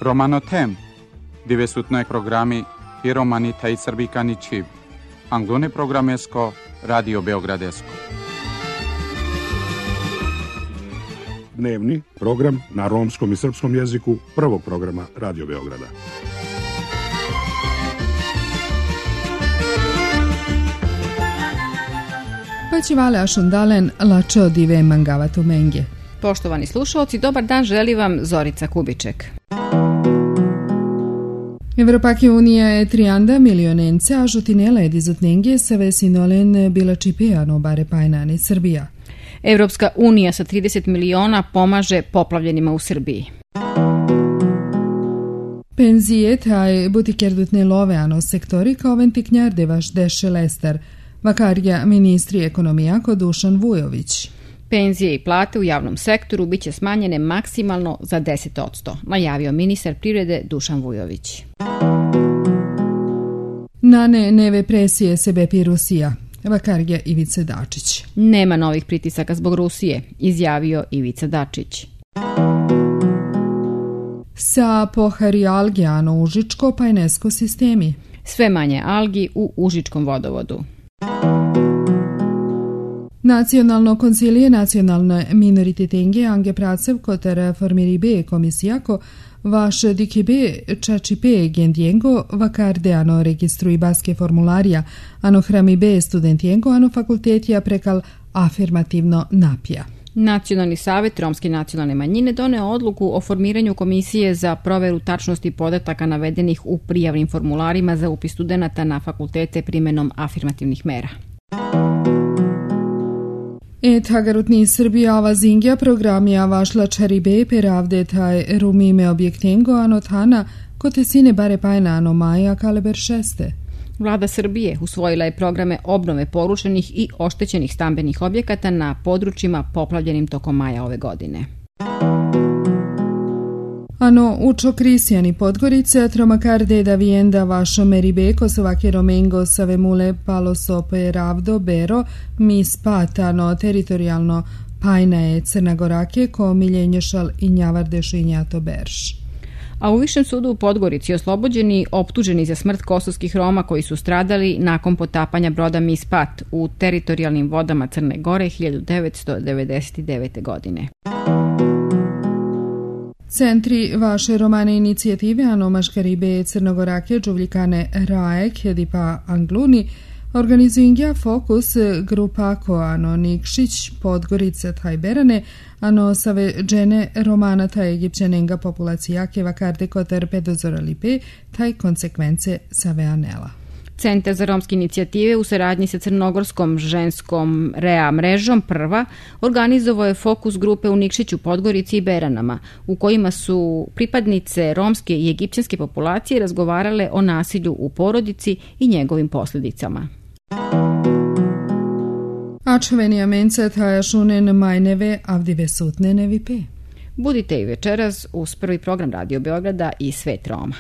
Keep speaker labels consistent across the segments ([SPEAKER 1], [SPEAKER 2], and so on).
[SPEAKER 1] Romanotem, divesutnoj programi i romanita i srbikani čiv. Anglone programesko, Radio Beogradesko.
[SPEAKER 2] Dnevni program na romskom i srpskom jeziku prvog programa Radio Beograda.
[SPEAKER 3] Paćivale ašundalen lačo dive mangavatu menge.
[SPEAKER 4] Poštovani slušalci, dobar dan želi vam Zorica Kubiček.
[SPEAKER 3] Evropake unija je trianda milionence, a žutinela je dizotnenge sa vesinolen bila čipeano bare pajnani Srbija.
[SPEAKER 4] Evropska unija sa 30 miliona pomaže poplavljenima u Srbiji.
[SPEAKER 3] Penzije taj butikerdutne love ano sektori kao ventiknjarde vaš deše Lestar, vakarja ministri ekonomijako Dušan Vujović.
[SPEAKER 4] Penzije i plate u javnom sektoru biće smanjene maksimalno za 10%, najavio ministar privrede Dušan Vujović.
[SPEAKER 3] Nane neve presije sebepi Rusija, vakarja Ivica Dačić.
[SPEAKER 4] Nema novih pritisaka zbog Rusije, izjavio Ivica Dačić.
[SPEAKER 3] Sa pohari alge ano Užičko pajnesko sistemi.
[SPEAKER 4] Sve manje algi u Užičkom vodovodu.
[SPEAKER 3] Nacionalno koncilije nacionalne minorititenge Ange Pracev kotar formiribe komisijako vaš dikibe čačipe gendjengo vakarde ano registrui baske formularija ano hramibe studentijengo ano fakultetija prekal afirmativno napija.
[SPEAKER 4] Nacionalni savjet romske nacionalne manjine doneo odluku o formiranju komisije za proveru tačnosti podataka navedenih u prijavnim formularima za upis studenata na fakultete primjenom afirmativnih mera.
[SPEAKER 3] Hagarutni Srbija ava zingja programija vašla čaribe peravde taj rumime objektengo anotana kote sine bare pajna ano maja kaleber šeste.
[SPEAKER 4] Vlada Srbije usvojila je programe obnove porušenih i oštećenih stambenih objekata na područjima poplavljenim tokom maja ove godine.
[SPEAKER 3] Ano učo Krisijani Podgorice, tromakarde da vijenda vašo meribe kosovake romengo savemule palosope ravdo bero mi spatano teritorijalno pajna je Crnagorake ko miljenješal i njavardeš i njato berš.
[SPEAKER 4] A u Višem sudu u Podgorici oslobođeni optuženi za smrt kosovskih Roma koji su stradali nakon potapanja broda Mispat u teritorijalnim vodama Crne Gore 1999. godine.
[SPEAKER 3] Centri vaše romane inicijative ano maškaribe Crnogorake džuvljikane Raek Hedipa Angluni organizuju fokus grupako ano Nikšić Podgorica Tajberane ano save džene romana taj egipćanenga populacijake vakarde kotar pedozoralipe taj konsekvence save anela.
[SPEAKER 4] Centar za romske inicijative u saradnji sa crnogorskom ženskom REA mrežom Prva organizovao je fokus grupe u Nikšiću, Podgorici i Beranama, u kojima su pripadnice romske i egipćanske populacije razgovarale o nasilju u porodici i njegovim posljedicama.
[SPEAKER 3] Ačvenija menca taja šunen majneve avdive sutne nevipe.
[SPEAKER 4] Budite i večeras uz prvi program Radio Beograda i Svet Roma.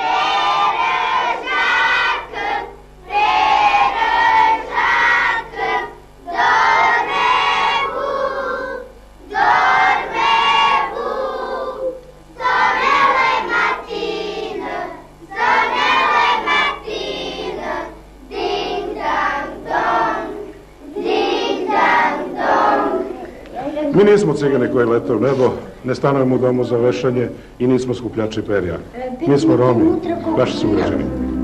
[SPEAKER 2] Mi nismo cigani koji lete u nebo, ne stanujemo u domu za vešanje i nismo skupljači perja. Mi smo Romi, vaši sugrađani.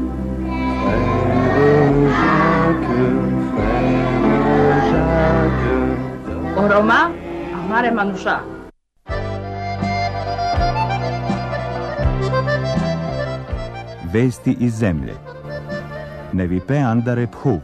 [SPEAKER 5] Roma, amare manuša.
[SPEAKER 6] Vesti iz zemlje. Nevipe andare phu.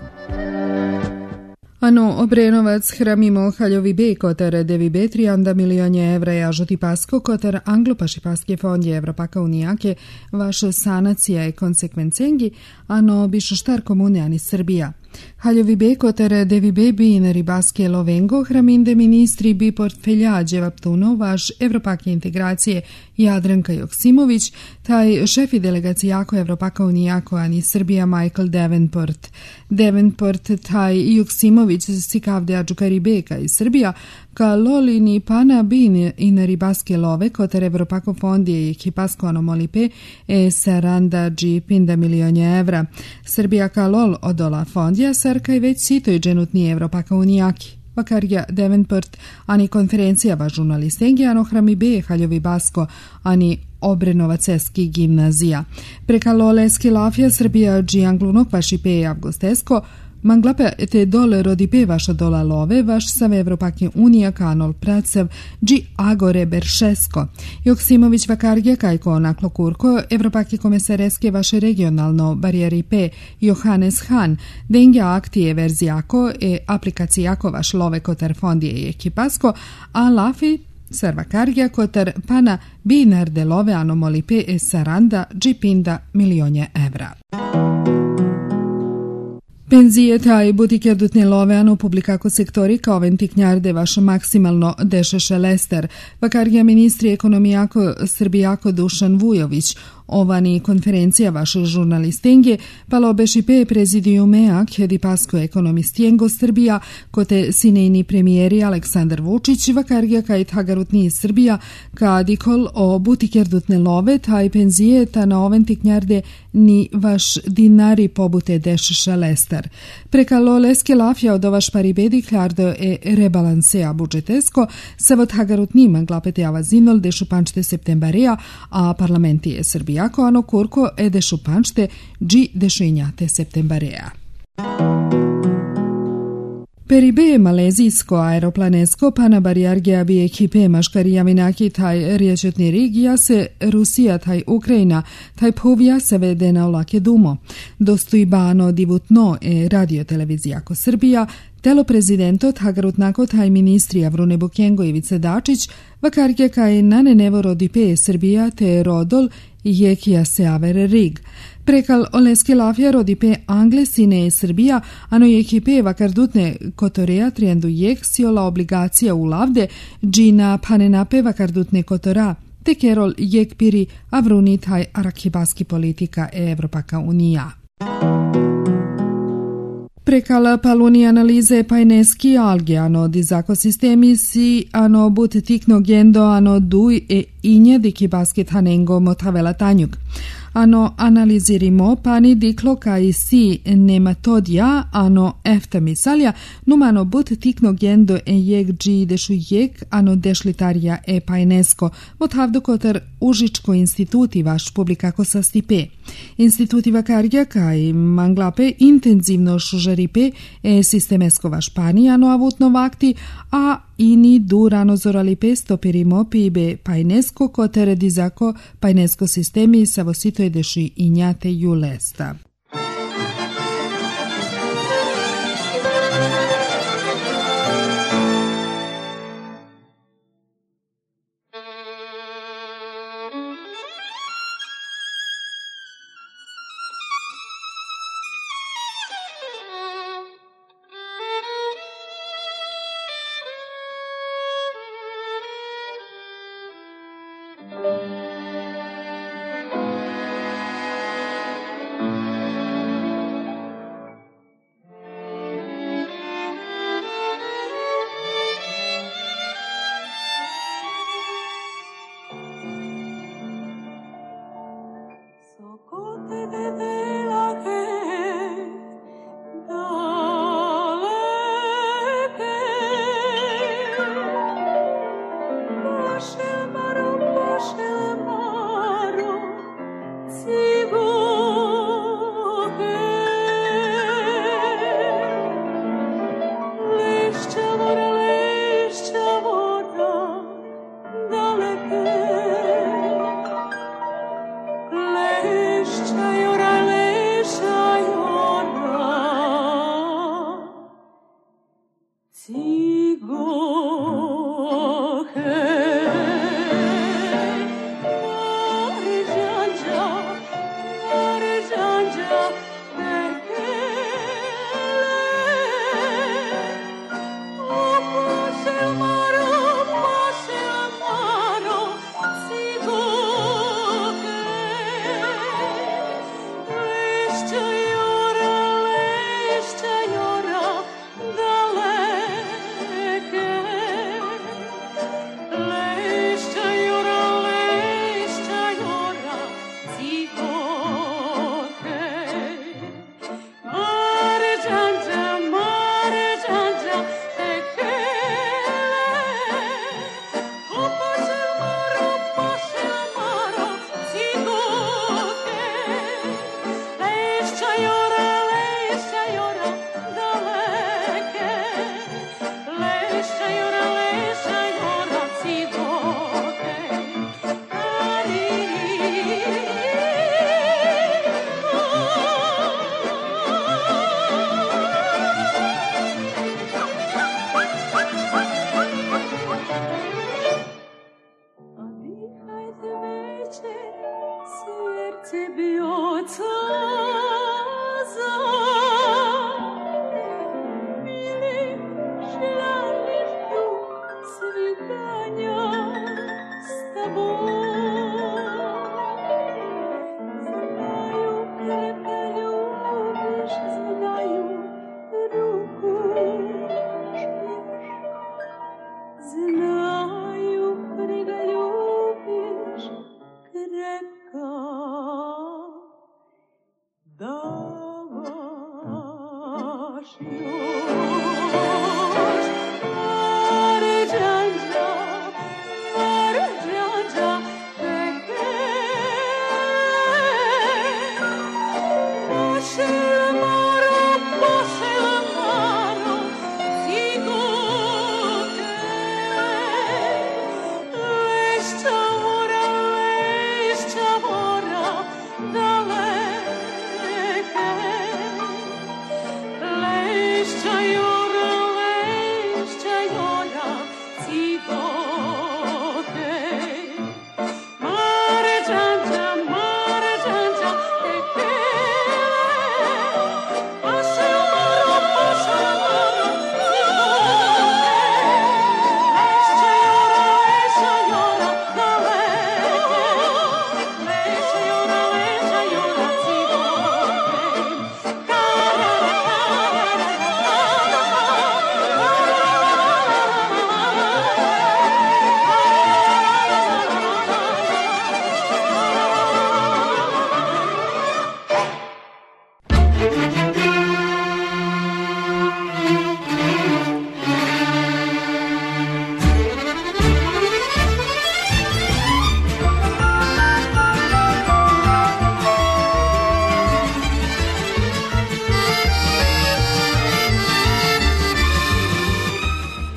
[SPEAKER 3] Ano Obrenovac hramimo haljovi be kotar devibe 3 milionje evra jažoti pasko kotar anglopaši paske fondje Evropaka unijake vaš sanacija je konsekvencengi ano bišo štar komune ani Srbija. Haljovi Bekoter devi bebi na ribaske lovengo hraminde ministri bi portfeljađe Vaptuno vaš Evropake integracije Jadranka Joksimović, taj šefi delegacijako Evropaka unijako ani Srbija Michael Davenport. Davenport taj Joksimović sikavde ađukari beka iz Srbija ka lolini pana bin in ribaske love koter Evropako fondije i kipasko anomolipe saranda džipinda milionja evra. Srbija ka lol odola fondija sarka i već sitoj dženutni Evropaka unijaki. Vakarja Davenport ani konferencija va žurnalistengi ano hrami be haljovi basko ani Obrenovaceski gimnazija. Preka loleski lafja Srbija džijanglunok vaši pe avgustesko Manglape te dole rodipe vaša dola love, vaš save Evropake unija kanol pracev, dži agore beršesko. Joksimović vakarge kajko onaklo kurko, Evropake komesareske vaše regionalno barijeripe Johannes Han, denja aktije verzijako aplikacijako vaš love kotar fondije i ekipasko, a lafi servakargija kotar pana binar de love anomolipe saranda džipinda milionja evra. Penzije taj butiker dutne love ano publikako sektori kao ventiknjarde vaš maksimalno dešeše lester. Vakargija ministri ekonomijako Srbijako Dušan Vujović. Ovani konferencija vaše žurnalistenge palo bešipe prezidiume kjedi pasko ekonomistijengo Srbija kote sinejni premijeri Aleksandar Vučić vakargija kaj tagarutni iz Srbija kadikol o butiker dutne love taj penzije ta na oventiknjarde ni vaš dinari pobute dešeša lestar. Preka loleske lafja od ovaš paribedi klardo rebalansea budžetesko savot hagarutni manglapete avazinol dešu pančte septembarija, a parlamenti je Srbija jako ano kurko dešu pančte dži dešinjate septembarija. Peribe malezijsko aeroplanesko pana barijargija bi ekipe maškarijavinaki taj riječetni rigija se Rusija taj Ukrajina taj povija se vede na olake dumo. Dostojbano divutno radiotelevizijako Srbija telo prezidento tagarutnako taj ministri Avrune Bukengo i Ivice Dačić vakarge kaj nane nevo rodipe Srbija te rodol jekija se avere rig. Prekal oleske lafja rodipe Anglesine Srbija, ano je ekipe vakardutne kotorea triendu jek siola obligacija u lavde, džina panenape vakardutne kotora, te kerol jek piri avruni taj arakibaski politika Evropaka unija. Prekala paluni analize pajneski alge, ano dizako sistemi si, ano but tikno gendo, ano duj inje diki basket hanengo motavela tanjuk. Ano analizirimo pani diklo kaj si nematodja, ano efta misalja, numano but tikno gendo jek dži dešu jek, ano dešlitarja pajnesko, motavdo kotar užičko instituti vaš publikako sastipe. Instituti vakarja kaj manglape intenzivno šužaripe sistemesko vaš pani, ano avutno vakti, a ini durano zoralipe stoperimo pibe pajnesko kotere dizako pajnesko sistemi savosito edeši injate julesta.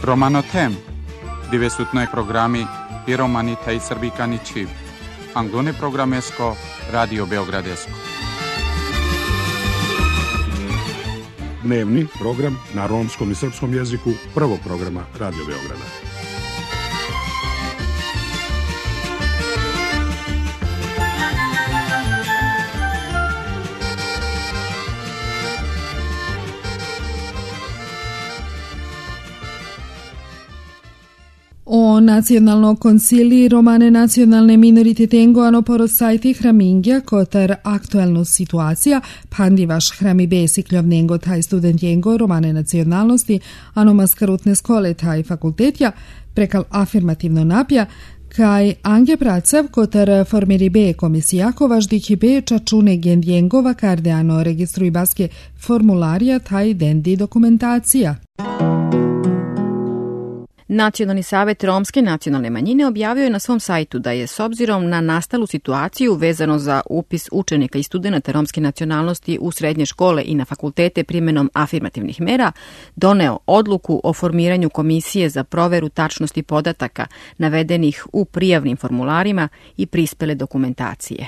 [SPEAKER 1] Romano tem, dove sutnoj programi i romani taj srbikani čib. Anglone programesko, Radio Beogradesko.
[SPEAKER 2] Dnevni program na romskom i srpskom jeziku prvog programa Radio Beograda.
[SPEAKER 3] O nacionalno concili romane nacionalne minoriteten ano porosajti hramingja kotar aktualnu situacija pandivaš hrami besikljovnengo taj studentjengo romane nacionalnosti ano maskarutne skole taj fakultetja prekal afirmativno napja kaj ange pracav kotar formiri be komisijako važdih be čačune gendjengova kardeano registruj baske formularija taj dendi dokumentacija.
[SPEAKER 4] Nacionalni savet romske nacionalne manjine objavio je na svom sajtu da je s obzirom na nastalu situaciju vezano za upis učenika i studenata romske nacionalnosti u srednje škole i na fakultete primjenom afirmativnih mera doneo odluku o formiranju komisije za proveru tačnosti podataka navedenih u prijavnim formularima i prispele dokumentacije.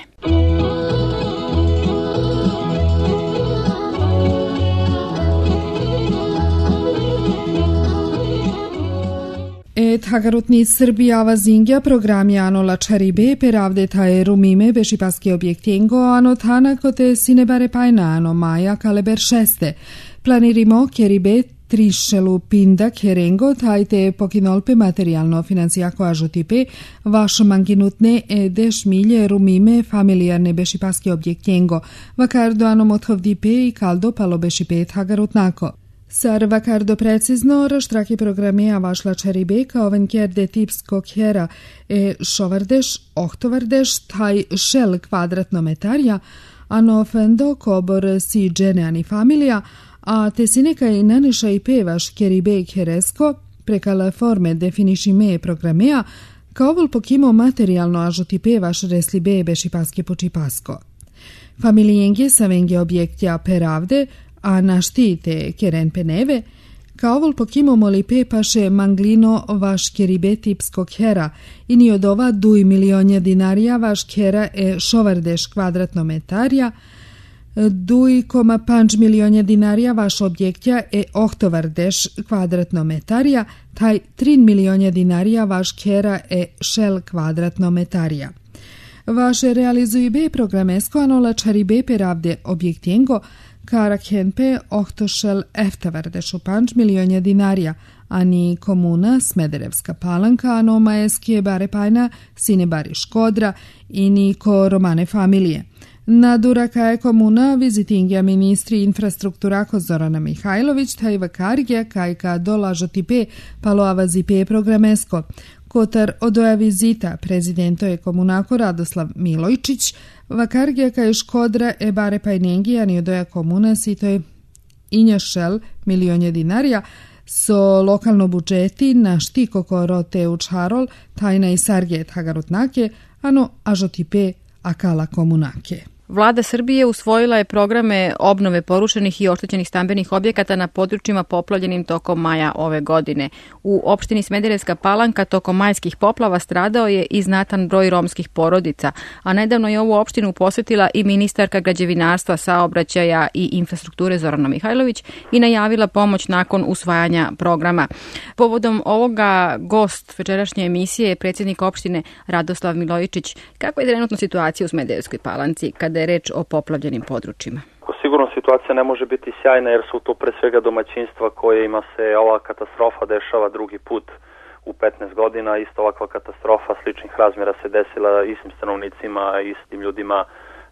[SPEAKER 3] Hagarutni Srbija vazingja programi ano lačaribe peravde tae rumime bešipaski objektengo ano tana kote sinebare pajna ano maja kaleber šeste. Planirimo keribe trišelu pinda kerengo tajte pokinolpe materijalno financijako ažotipe vaš manginutne deš milje rumime familijarne bešipaski objektengo vakardo ano mothovdipe i kaldo palo bešipe hagarutnako. Sar vakardo precizno raštraki programe vašla čaribe kao venkerde tipsko kjera šovardeš, ohtovardeš, taj šel kvadratno metarja, ano fendo kobor si dženeani familija, a te si nekaj naniša i pevaš kjeribe kjeresko, prekala forme definišime programea, kao vol pokimo materijalno ažuti pevaš resli bebe šipaske počipasko. Familijenge sa venge objektja peravde, a naštite keren peneve, kao vol pokimo moli pepaše manglino vaš keribe tipsko kjera i ni od ova 2 milionja dinarija vaš kjera šovardeš kvadratno metarja, 2,5 milionja dinarija vaš objektja ohtovardeš kvadratno metarja, taj 3 milionja dinarija vaš kjera šel kvadratno metarja. Vaše realizuj be programesko anola čaribe peravde objektjengo Karakhenpe ohtošel eftavardeš u 5 milionja dinarija, ani komuna Smederevska Palanka, ano majeske bare pajna, sine bari Škodra i niko romane familije. Nadura kaj komuna vizitingja ministri infrastruktura Zorana Mihajlović, taj vakargja kaj ka dolažo tipe palo avazipe programesko. Kotar odoja vizita prezidento je komunako Radoslav Milojčić, vakargija kaj Škodra bare pajnengi, ani odoja komuna sito je injašel milionje dinarija, so lokalno budžeti na štiko korote u Čarol, tajna i sarge hagarutnake, ano ažotipe akala komunake.
[SPEAKER 4] Vlada Srbije usvojila je programe obnove porušenih i oštećenih stambenih objekata na područjima poplavljenim tokom maja ove godine. U opštini Smederevska Palanka tokom majskih poplava stradao je i znatan broj romskih porodica, a nedavno je ovu opštinu posetila i ministarka građevinarstva, saobraćaja i infrastrukture Zorana Mihajlović i najavila pomoć nakon usvajanja programa. Povodom ovoga gost večerašnje emisije je predsjednik opštine Radoslav Milojčić. Kakva je trenutna situacija u Smederevskoj Palanci kada je reč o poplavljenim područjima?
[SPEAKER 7] Sigurno situacija ne može biti sjajna jer su to pre svega domaćinstva kojima se ova katastrofa dešava drugi put u 15 godina. Isto ovakva katastrofa sličnih razmjera se desila istim stanovnicima, istim ljudima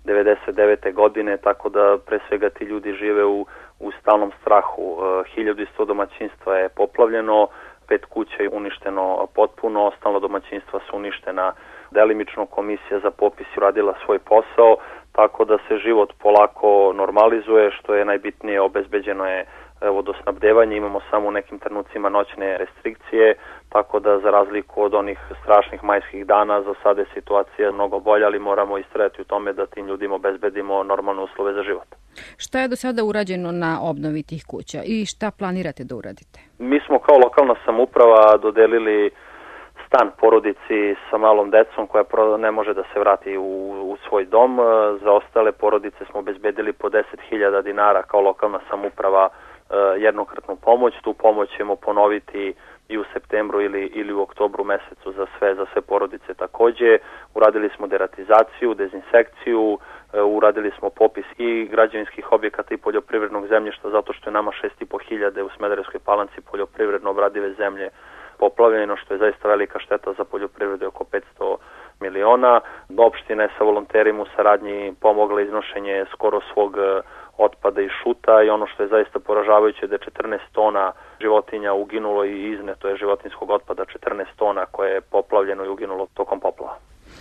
[SPEAKER 7] 99. godine, tako da pre svega ti ljudi žive u stalnom strahu. 1100 domaćinstva je poplavljeno, 5 kuća je uništeno potpuno, ostalo domaćinstva su uništena delimično. Komisija za popis je radila svoj posao, tako da se život polako normalizuje, što je najbitnije, obezbeđeno je vodosnabdevanje, imamo samo u nekim trenucima noćne restrikcije, tako da za razliku od onih strašnih majskih dana, za sada je situacija mnogo bolja, ali moramo istrajati u tome da tim ljudima obezbedimo normalne uslove za život.
[SPEAKER 4] Šta je do sada urađeno na obnovi tih kuća i šta planirate da uradite?
[SPEAKER 7] Mi smo kao lokalna samouprava dodelili stan porodici sa malom decom koja ne može da se vrati u svoj dom. Za ostale porodice smo obezbedili po 10.000 dinara kao lokalna samouprava jednokratnu pomoć. Tu pomoć ćemo ponoviti i u septembru ili u oktobru mesecu za sve porodice takođe. Uradili smo deratizaciju, dezinsekciju, uradili smo popis i građevinskih objekata i poljoprivrednog zemljišta zato što je nama 6.500 u Smederevskoj Palanci poljoprivredno obradive zemlje poplavljeno, što je zaista velika šteta za poljoprivredu, oko 500 miliona. Opština je sa volonterima u saradnji pomogla iznošenje skoro svog otpada i šuta i ono što je zaista poražavajuće da je 14 tona životinja uginulo i izneto je životinjskog otpada 14 tona koje je poplavljeno i uginulo tokom poplava.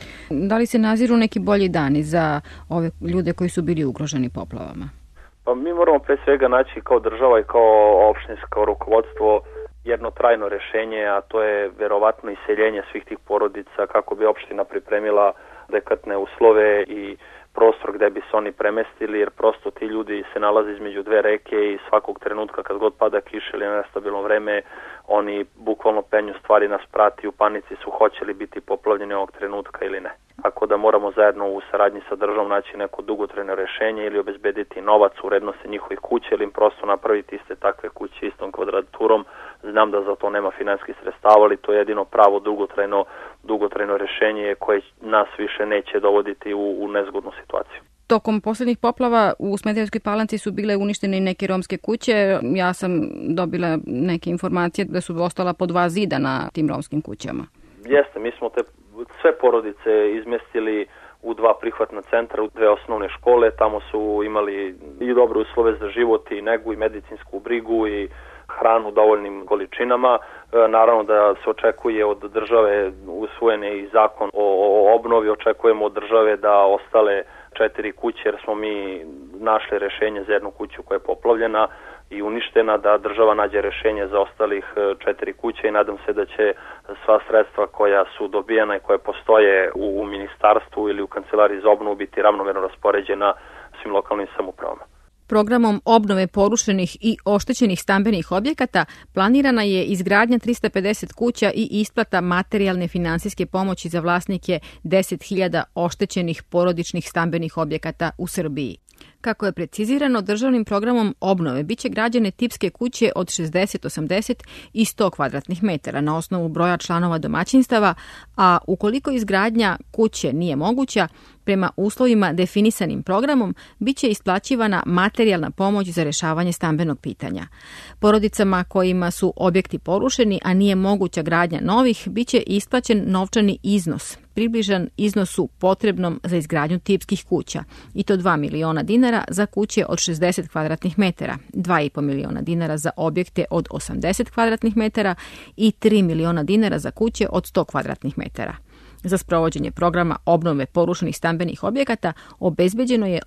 [SPEAKER 4] Da li se naziru neki bolji dani za ove ljude koji su bili ugroženi poplavama?
[SPEAKER 7] Pa mi moramo pre svega naći kao država i kao opštinsko rukovodstvo jedno trajno rešenje, a to je verovatno iseljenje svih tih porodica kako bi opština pripremila adekvatne uslove i prostor gde bi se oni premestili, jer prosto ti ljudi se nalaze između dve reke i svakog trenutka kad god pada kiša ili nestabilno vreme, oni bukvalno penju stvari nas prati, u panici su hoće li biti poplavljeni ovog trenutka ili ne. Tako da moramo zajedno u saradnji sa državom naći neko dugotrajno rešenje ili obezbediti novac u vrednosti njihovih kuća ili im prosto napraviti iste takve kuće istom kvadraturom. Znam da za to nema finansijskih sredstava, ali to je jedino pravo dugotrajno rešenje koje nas više neće dovoditi u nezgodnu situaciju.
[SPEAKER 4] Tokom poslednjih poplava u Smederevskoj Palanci su bile uništene i neke romske kuće. Ja sam dobila neke informacije da su ostala po 2 zida na tim romskim kućama.
[SPEAKER 7] Jeste, mi smo sve porodice izmestili u 2 prihvatna centra, u 2 osnovne škole. Tamo su imali i dobre uslove za život i negu i medicinsku brigu i hranu u dovoljnim količinama. Naravno da se očekuje od države, usvojen je i zakon o obnovi, očekujemo od države da ostale 4 kuće, jer smo mi našli rešenje za jednu kuću koja je poplavljena i uništena, da država nađe rešenje za ostalih 4 kuće i nadam se da će sva sredstva koja su dobijena i koje postoje u ministarstvu ili u kancelariji za obnovu biti ravnomerno raspoređena svim lokalnim samoupravama.
[SPEAKER 4] Programom obnove porušenih i oštećenih stambenih objekata planirana je izgradnja 350 kuća i isplata materijalne finansijske pomoći za vlasnike 10.000 oštećenih porodičnih stambenih objekata u Srbiji. Kako je precizirano, državnim programom obnove biće građene tipske kuće od 60, 80 i 100 kvadratnih metara na osnovu broja članova domaćinstava, a ukoliko izgradnja kuće nije moguća, prema uslovima definisanim programom biće isplaćivana materijalna pomoć za rešavanje stambenog pitanja. Porodicama kojima su objekti porušeni, a nije moguća gradnja novih, biće isplaćen novčani iznos, približan iznosu potrebnom za izgradnju tipskih kuća, i to 2 miliona dinara za kuće od 60 kvadratnih metara, 2,5 miliona dinara za objekte od 80 kvadratnih metara i 3 miliona dinara za kuće od 100 kvadratnih metara. Za sprovođenje programa obnove porušenih stambenih objekata obezbeđeno je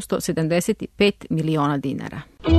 [SPEAKER 4] 875 miliona dinara.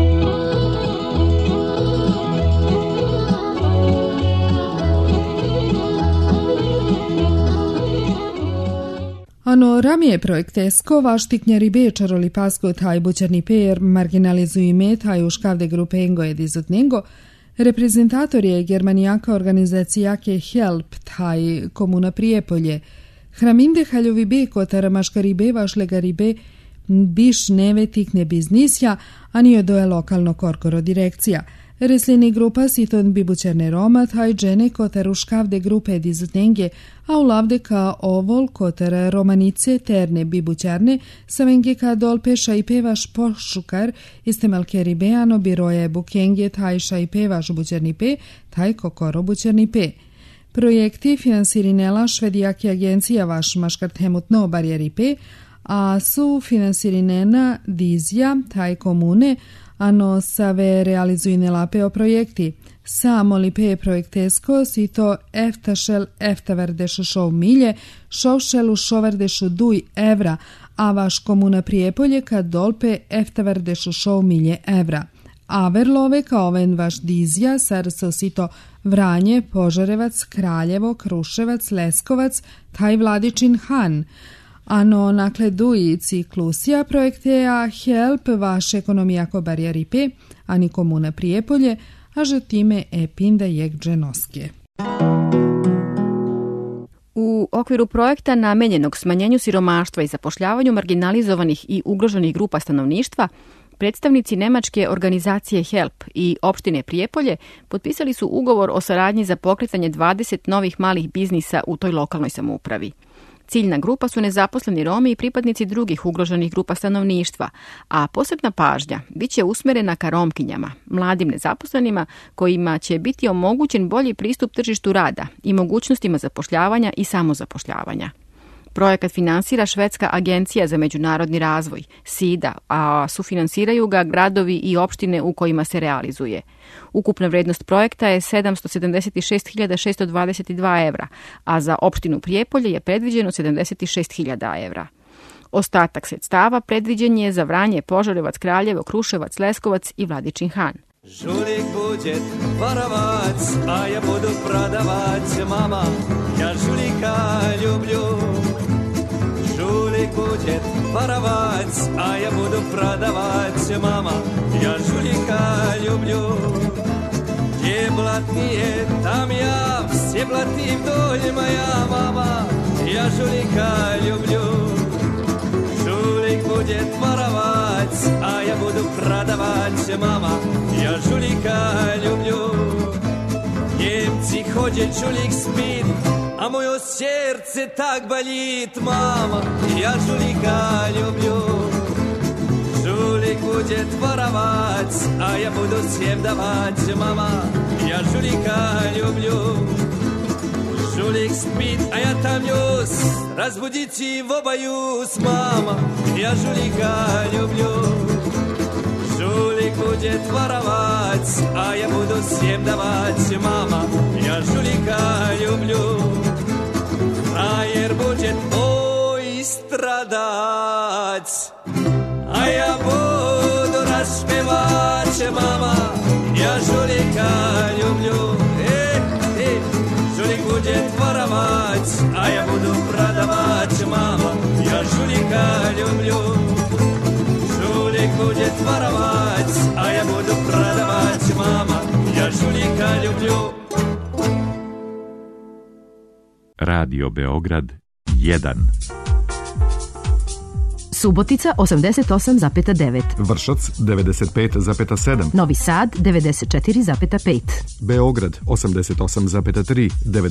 [SPEAKER 3] Ano ramije projekt ESCO, vaštiknjari B, čaroli pasko taj bućarni PR, marginalizuju ime taj uškavde grupe Engo edizot Nengo, reprezentator je Germanijaka organizacijake HELP, taj komuna Prijepolje. Hraminde haljovi be kotara maškari be vašlegari be biš neve tikne biznisja, a nije doje lokalno korkoro direkcija. Reslini grupa siton bibućerne Roma, taj džene kotar uškavde grupe dizutnenge, a ulavde ka ovol kotar romanice terne bibućarne, savenge ka dolpeša i pevaš pošukar, istemalkeri beano biroje bukenge, taj ša i pevaš bućarni pe, taj kokoro bućarni pe. Projekti finansirinela švedijake agencija vaš maškart hemutno barijeri pe, a su finansirinena dizja, taj komune, ano save realizuju nelapeo projekti. Samo li pe projektesko si to eftašel eftaverdešu šov milje, šovšelu šoverdešu duj evra, a vaš komuna Prijepolje kad dolpe eftaverdešu šov milje evra. A verlove kao ven vaš dizja, sarso si to Vranje, Požarevac, Kraljevo, Kruševac, Leskovac, taj Vladičin Han. Ano nakledují ciklusija projekteja HELP vaše ekonomija ko barijeripe, ani komuna Prijepolje, a že time epinda jekđenoske.
[SPEAKER 4] U okviru projekta namenjenog smanjenju siromaštva i zapošljavanju marginalizovanih i ugroženih grupa stanovništva, predstavnici nemačke organizacije HELP i opštine Prijepolje potpisali su ugovor o saradnji za pokretanje 20 novih malih biznisa u toj lokalnoj samoupravi. Ciljna grupa su nezaposleni Romi i pripadnici drugih ugroženih grupa stanovništva, a posebna pažnja biće usmerena ka Romkinjama, mladim nezaposlenima kojima će biti omogućen bolji pristup tržištu rada i mogućnostima zapošljavanja i samozapošljavanja. Projekat finansira Švedska agencija za međunarodni razvoj, SIDA, a sufinansiraju ga gradovi i opštine u kojima se realizuje. Ukupna vrednost projekta je 776.622 evra, a za opštinu Prijepolje je predviđeno 76.000 evra. Ostatak sredstava predviđen je za Vranje, Požarevac, Kraljevo, Kruševac, Leskovac i Vladičin Han.
[SPEAKER 8] Žulik bude varavac, a ja budu prodavac, mama, ja žulika ljublju. Žulik bude varavac, a ja budu prodavac, mama, ja žulika ljublju. Gdje blatnije, tam ja, vse blatim doljima ja, mama, ja žulika ljublju. Žulik bude varavac, a ja budu prodavac, mama, ja žulika ljublju. Njemci hođe, žulik spit, a moje srce tak balit, mama, ja žulika ljublju. Žulik bude varavac, a ja budu sjevdavac, mama, ja žulika ljublju. Žulik spit, a ja tam njus, razbudici v obajus, mama, ja žulika ljublju. Žulik bude varavac, a ja budu sjevdavac, mama, ja žulika ljublju. Frajer bude oj stradac, a ja budu rašpevač, mama, ja žulika ljublju. Žulik bude varavac, a ja budu prodavač, mama, ja žulika ljublju. Žulik bude varavac, a ja budu prodavač, mama, ja žulika ljublju.
[SPEAKER 6] Radio Beograd 1.
[SPEAKER 9] Subotica 88,9.
[SPEAKER 10] Vršac 95,7.
[SPEAKER 9] Novi Sad 94,5.
[SPEAKER 10] Beograd 88,3,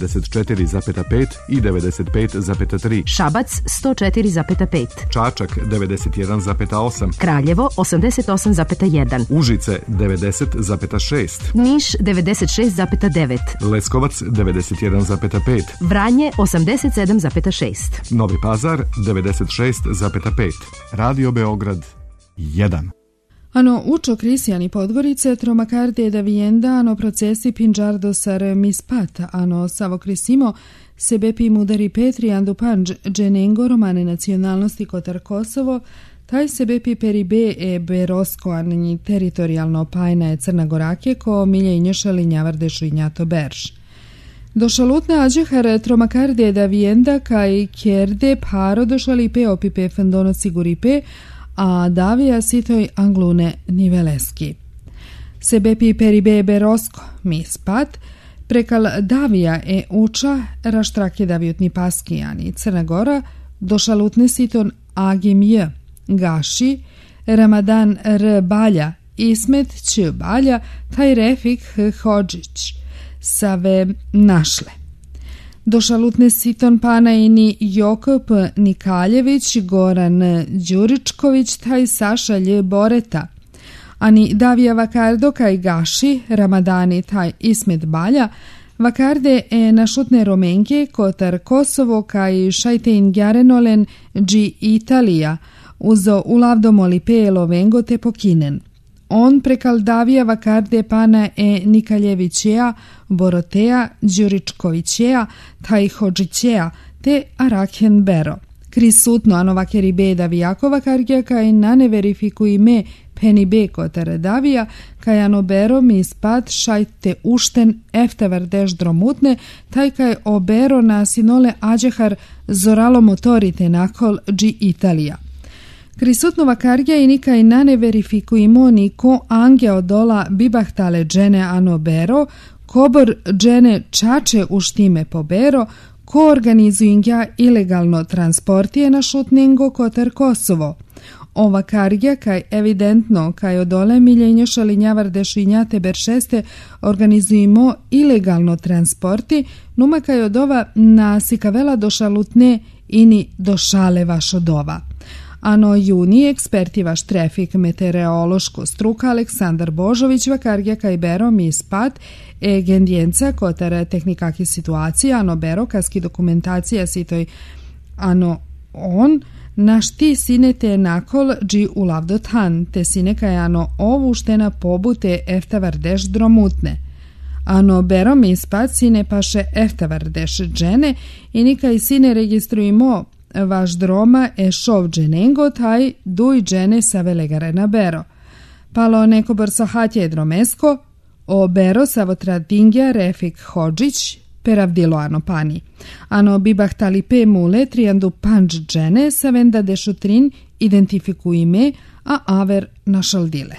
[SPEAKER 10] 94,5 i 95,3.
[SPEAKER 9] Šabac 104,5.
[SPEAKER 10] Čačak 91,8.
[SPEAKER 9] Kraljevo 88,1.
[SPEAKER 10] Užice 90,6.
[SPEAKER 9] Niš 96,9.
[SPEAKER 10] Leskovac 91,5.
[SPEAKER 9] Vranje 87,6.
[SPEAKER 10] Novi Pazar 96,5. Radio Beograd 1.
[SPEAKER 3] Ano učo Krisijani Podgorice, tromakarde da vienda, ano procesi pinđardo sar mispat, ano savo krisimo, sebepi mudari Petri andupanđ dženengo romane nacionalnosti Kotar Kosovo, taj sebepi peribe e berosko anji teritorijalno pajna je Crna Gorake ko milje inješali njavardešu i njato berž. Došalutne ađehar tromakarde da vienda kaj kjerde paro došali pe opipe fandono siguripe, a davija sitoj anglune niveleski. Sebepi peribe berosko mi spat, prekal davija e uča raštrake davijutni paskijani Crna Gora, došalutne siton agim j, gaši, Ramadan r balja, Ismet č balja, taj refik h hođić, save našle. Došalutne siton panajini Jokop Nikaljević, Goran Đuričković, taj Saša Lj Boreta, ani Davija Vakardo kaj gaši, Ramadani taj Ismet balja, Vakarde e našutne romenke Kotar Kosovo kaj šajtein gjarenolen dži Italija, uzo ulavdomoli pelo vengo te pokinen. On prekal Davija Vakarde pana e Nikaljevićeja, Boroteja, Đuričkovićeja, taj Hođićeja, te Arakhen Bero. Krisutno anovake ribe Davijakova kargija kaj nane verifikuj me Peni Beko Teredavija, kajano bero mi ispat šajte ušten eftevar dromutne, taj kaj obero na sinole ađehar zoralo motorite nakol G Italija. Krisutnova kargja i nikaj nane verifikujemo ni ko ange odola bibahtale džene ano bero, kobor džene čače uštime po bero, ko organizuingja ilegalno transportije na šutningo koter Kosovo. Ova kargja, kaj evidentno, kaj odole miljenje šalinjavar dešinjate beršeste, organizujemo ilegalno transporti, numa kaj odova na sikavela do šalutne ini do šale vaš odova. Ano juni eksperti vaš trafik meteorološko struka Aleksandar Božović vakargja kaj bero mi ispat gendijenca kotar tehnikaki situacija, ano bero kaski dokumentacija sitoj ano on, naš ti sine te nakol dži ulavdot han, te sine kaj ano ovu štena pobute eftavar deš dromutne. Ano bero mi ispat sine paše eftavar deš džene i nikaj sine registrujemo vaš droma šov dženengo taj duj džene sa velegare na bero. Palo neko brso hatje dromesko, o bero savotradingja refik Hodžić, peravdilo ano pani. Ano bibahtali pe mule triandu panč džene sa venda dešutrin identifikujime, a aver našaldile.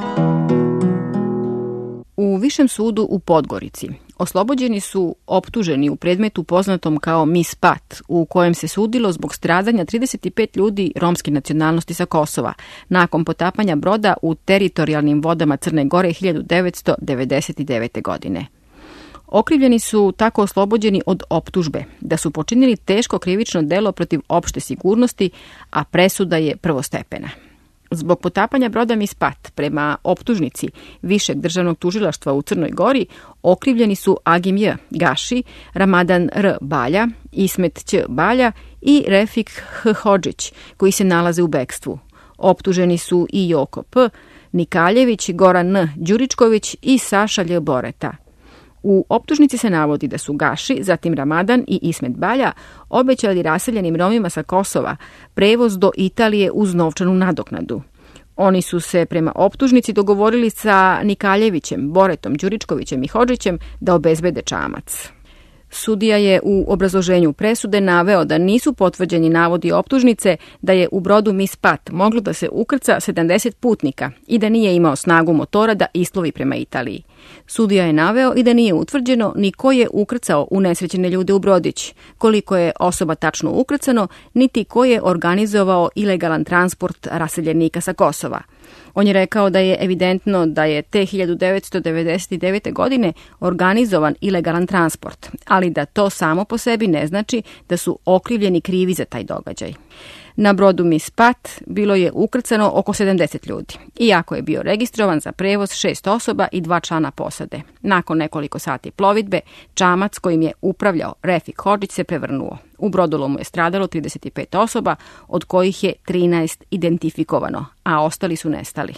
[SPEAKER 4] U Višem sudu u Podgorici oslobođeni su optuženi u predmetu poznatom kao Mis Pat, u kojem se sudilo zbog stradanja 35 ljudi romske nacionalnosti sa Kosova, nakon potapanja broda u teritorijalnim vodama Crne Gore 1999. godine. Okrivljeni su tako oslobođeni od optužbe da su počinili teško krivično delo protiv opšte sigurnosti, a presuda je prvostepena. Zbog potapanja broda Mis Pat prema optužnici Višeg državnog tužilaštva u Crnoj Gori okrivljeni su Agim J. Gaši, Ramadan R. Balja, Ismet Ć. Balja i Refik H. Hodžić, koji se nalaze u bekstvu. Optuženi su i Joko P., Nikaljević, Goran N. Đuričković i Saša Lj. Boreta. U optužnici se navodi da su Gaši, zatim Ramadan i Ismet Balja obećali raseljenim Romima sa Kosova prevoz do Italije uz novčanu nadoknadu. Oni su se prema optužnici dogovorili sa Nikaljevićem, Boretom, Đuričkovićem i Hodžićem da obezbede čamac. Sudija je u obrazloženju presude naveo da nisu potvrđeni navodi optužnice da je u brodu Mis Pat moglo da se ukrca 70 putnika i da nije imao snagu motora da isplovi prema Italiji. Sudija je naveo i da nije utvrđeno ni ko je ukrcao unesrećene ljude u brodić, koliko je osoba tačno ukrcano, niti ko je organizovao ilegalan transport raseljenika sa Kosova. On je rekao da je evidentno da je te 1999. godine organizovan ilegalan transport, ali da to samo po sebi ne znači da su okrivljeni krivi za taj događaj. Na brodu Mis Pat bilo je ukrcano oko 70 ljudi, iako je bio registrovan za prevoz 6 osoba i 2 člana posade. Nakon nekoliko sati plovidbe, čamac kojim je upravljao Refik Hodžić se prevrnuo. U brodolomu je stradalo 35 osoba, od kojih je 13 identifikovano, a ostali su nestali.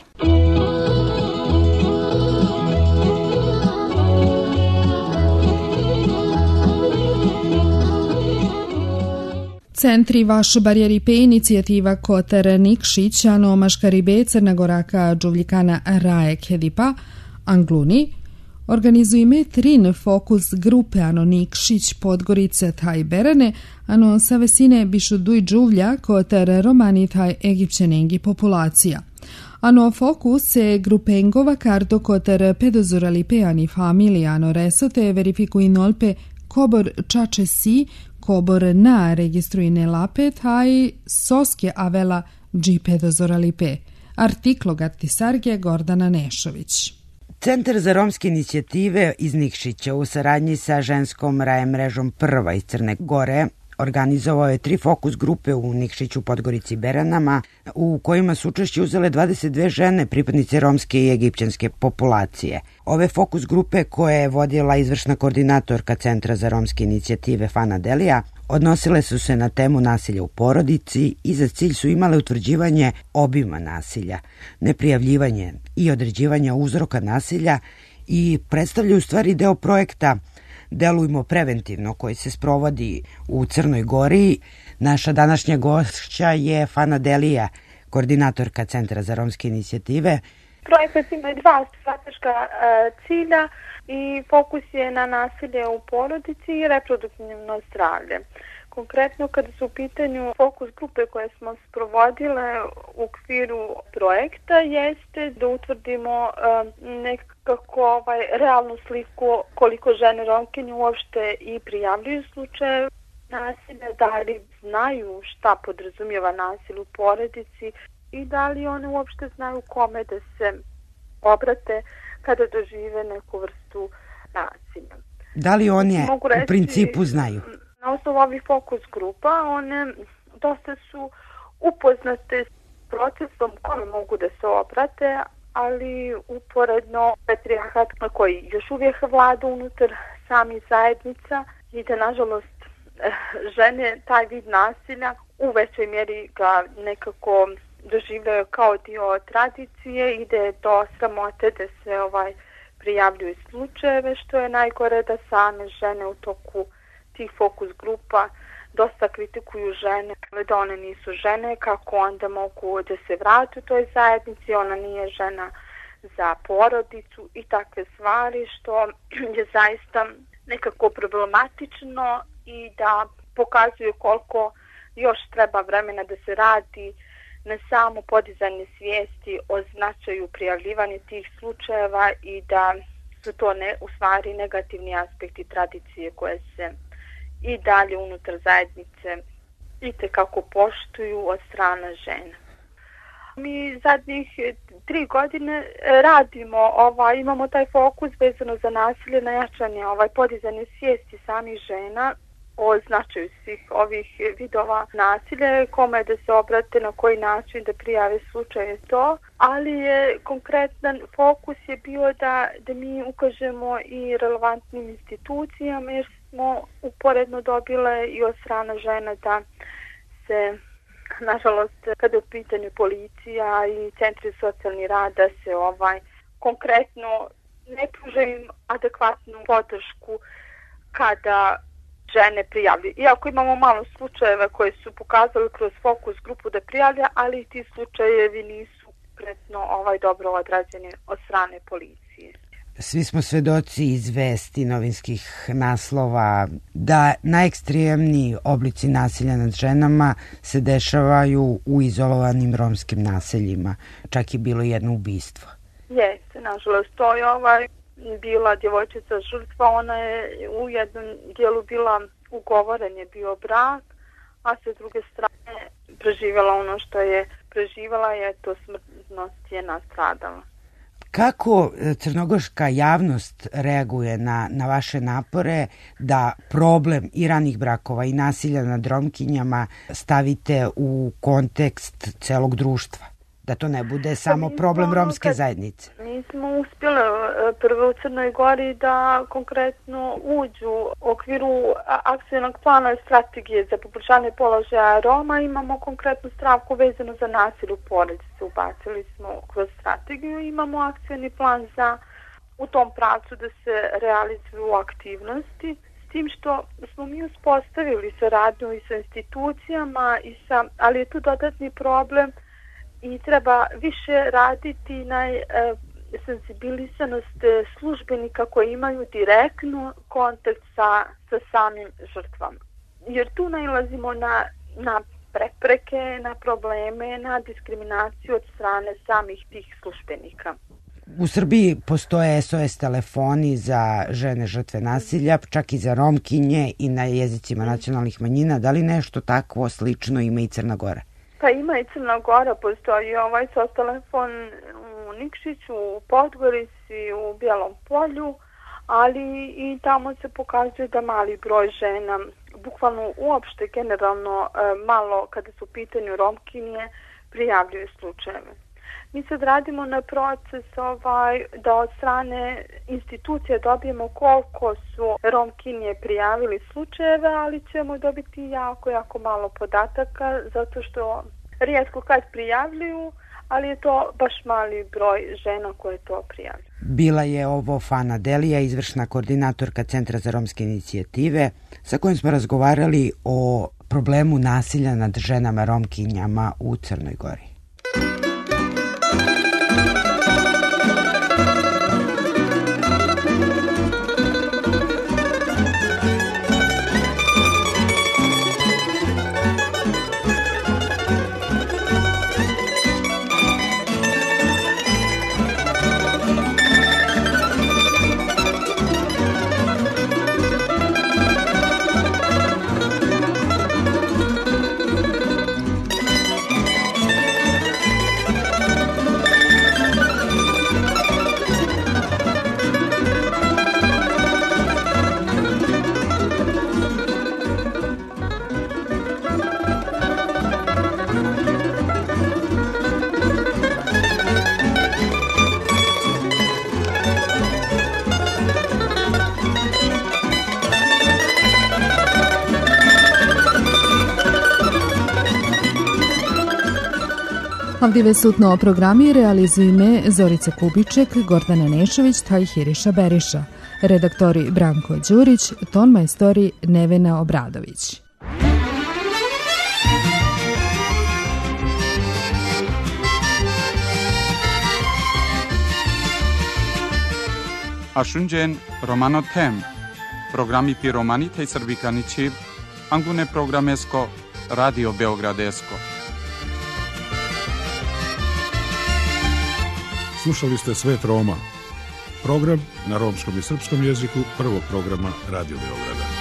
[SPEAKER 3] Centri vaš barjeripe inicijativa Kotar Nikšić, ano Maškaribe, Crnagoraka, Đuvljikana, Raje, Kedipa, Angluni, organizujeme trin fokus grupe ano Nikšić, Podgorice, taj Berene, ano sa vesine bišu duj Đuvlja, Kotar Romani, taj Egipćenengi populacija. Ano fokus se grupengova karto Kotar pedozuralipe ani familija, ano resote verifikuinolpe kobor čače si, kobor na registruine lape, taj soske avela džipedozoralipe. Artiklog artisarge Gordana Nešović.
[SPEAKER 11] Centar za romske inicijative iz Nikšića u saradnji sa ženskom Raje mrežom Prva iz Crne Gore organizovao je 3 fokus grupe u Nikšiću, Podgorici i Beranama, u kojima su učešće uzele 22 žene, pripadnice romske i egipćanske populacije. Ove fokus grupe, koje je vodila izvršna koordinatorka Centra za romske inicijative Fana Delija, odnosile su se na temu nasilja u porodici i za cilj su imale utvrđivanje obima nasilja, neprijavljivanje i određivanje uzroka nasilja i predstavljaju u stvari deo projekta Delujmo preventivno, koji se sprovodi u Crnoj Gori. Naša današnja gošća je Fana Delija, koordinatorka Centra za romske inicijative.
[SPEAKER 12] Projekat ima dva strateška cilja i fokus je na nasilje u porodici i reproduktivno zdravlje. Konkretno, kada su u pitanju fokus grupe koje smo sprovodile u okviru projekta, jeste da utvrdimo nekako realnu sliku koliko žene Romkinje uopšte i prijavljuju slučaje nasilja, da li znaju šta podrazumijeva nasilje u porodici i da li one uopšte znaju kome da se obrate kada dožive neku vrstu nasilja.
[SPEAKER 11] Da li one u principu znaju?
[SPEAKER 12] Na osnovu ovih fokus grupa one dosta su upoznate s procesom kome mogu da se obrate, ali uporedno patrijarhat koji još uvijek vlada unutar samih zajednica i da nažalost žene taj vid nasilja u većoj mjeri ga nekako doživljaju kao dio tradicije i da je do sramote da se prijavljuju slučajeve, što je najgore da same žene u toku tih fokus grupa dosta kritikuju žene, da one nisu žene, kako onda mogu da se vrati u toj zajednici, ona nije žena za porodicu i takve stvari, što je zaista nekako problematično i da pokazuje koliko još treba vremena da se radi na samo podizanje svijesti o značaju prijavljivanja tih slučajeva i da su to u stvari negativni aspekti tradicije koje se i dalje unutar zajednice itekako poštuju od strane žena. Mi zadnjih 3 godine radimo, imamo taj fokus vezano za nasilje na jačanje, podizanje svijesti samih žena o značaju svih ovih vidova nasilja, kome da se obrate, na koji način da prijave slučaje to, ali je konkretan fokus je bio da mi ukažemo i relevantnim institucijama, jer smo uporedno dobile i od strane žena da se, nažalost, kada je u pitanju policija i centri socijalni rad, da se konkretno ne pruža im adekvatnu podršku kada žene prijavljuju. Iako imamo malo slučajeva koje su pokazali kroz fokus grupu da prijavlja, ali ti slučajevi nisu konkretno dobro odrađeni od strane policije.
[SPEAKER 11] Svi smo svedoci iz vesti novinskih naslova da najekstremniji oblici nasilja nad ženama se dešavaju u izolovanim romskim naseljima. Čak je bilo jedno ubistvo.
[SPEAKER 12] Jeste, nažalost, to je bila djevojčica žrtva, ona je u jednom dijelu bila ugovoren je bio brak, a sa druge strane preživjela ono što je preživjela, je to smrtnost je nastradala.
[SPEAKER 11] Kako crnogorska javnost reaguje na vaše napore da problem i ranih brakova i nasilja nad Romkinjama stavite u kontekst celog društva? Da to ne bude samo problem romske zajednice.
[SPEAKER 12] Mi smo uspjeli prvo u Crnoj Gori da konkretno uđu u okviru akcijnog plana i strategije za poboljšanje položaja Roma. Imamo konkretnu stavku vezanu za nasilje u porodici. Ubacili smo kroz strategiju. Imamo akcijni plan za u tom pravcu da se realizuju aktivnosti. S tim što smo mi uspostavili saradnju i sa institucijama, ali je tu dodatni problem i treba više raditi na senzibilisanost službenika koji imaju direktno kontakt sa samim žrtvama. Jer tu nailazimo na prepreke, na probleme, na diskriminaciju od strane samih tih službenika.
[SPEAKER 11] U Srbiji postoje SOS telefoni za žene žrtve nasilja, čak i za Romkinje i na jezicima nacionalnih manjina. Da li nešto takvo slično ima i Crna Gora?
[SPEAKER 12] Pa ima i Crna Gora, postoji SOS telefon u Nikšiću, u Podgorici, u Bijelom Polju, ali i tamo se pokazuje da mali broj žena, bukvalno uopšte generalno malo kada su u pitanju Romkinje, prijavljuju slučajeve. Mi sad radimo na proces da od strane institucije dobijemo koliko su Romkinje prijavili slučajeve, ali ćemo dobiti jako malo podataka, zato što rijetko kad prijavljuju, ali je to baš mali broj žena koje to prijavljuju.
[SPEAKER 11] Bila je ovo Fana Delija, izvršna koordinatorka Centra za romske inicijative, sa kojim smo razgovarali o problemu nasilja nad ženama Romkinjama u Crnoj Gori.
[SPEAKER 3] Avdive sutno programi realizujeme Zorica Kubiček, Gordana Nešović taj Hiriša Beriša. Redaktori Branko Đurić, ton majstori Nevena Obradović.
[SPEAKER 1] Ashunjen Romano Tem, programi pi romani tej srbikani čib, angune programesko, Radio Beogradesko.
[SPEAKER 2] Slušali ste Svet Roma, program na romskom i srpskom jeziku prvog programa Radio Beograda.